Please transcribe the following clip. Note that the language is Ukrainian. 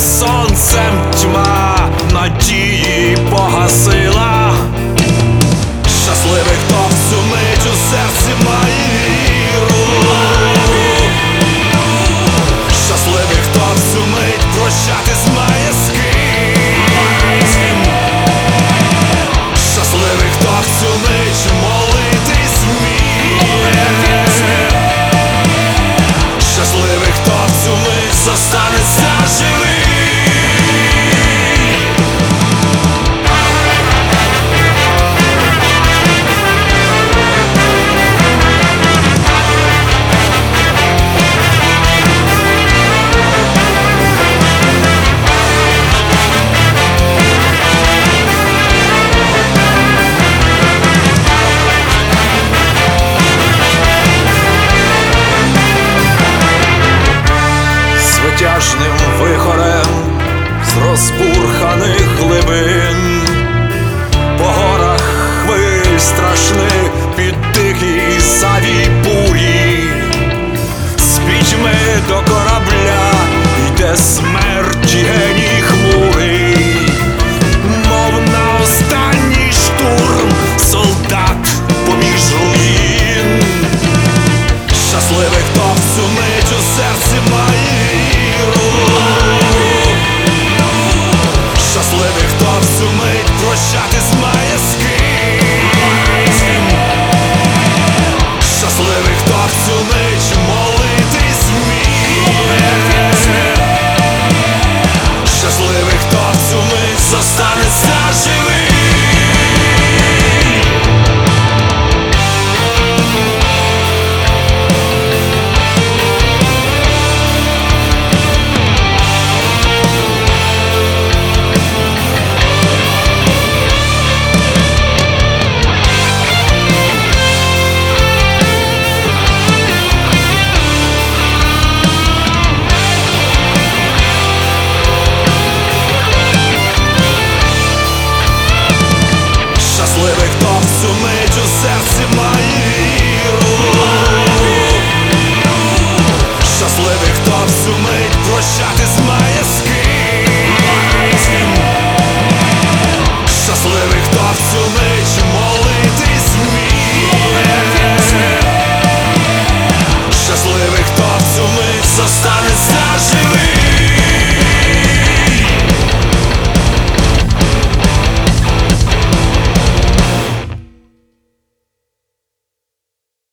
сонцем тьма надії погасила. Щасливий, хто в цю мить у серці має віру. Щасливий, хто в цю мить прощатись має з ким. Щасливий, хто в цю мить молитись вміє. Щасливий, хто в цю мить зостанеться живий. Звитяжним вихорем з розбурханих глибин, по горах хвиль страшних під дикий завій бурі, з пітьми до корабля йде смерті геній хмурий, мов на останній штурм солдат поміж руїн. Щасливий, хто в цю мить у серці має віру. Щасливий, хто в цю мить прощатись має з ким. Щасливий, хто в цю мить молитись вміє. Щасливий, хто в цю мить зостанеться живий. Щасливий, хто в цю мить у серці має віру. Щасливий, хто в цю мить прощатись має з ким. Щасливий, хто в цю мить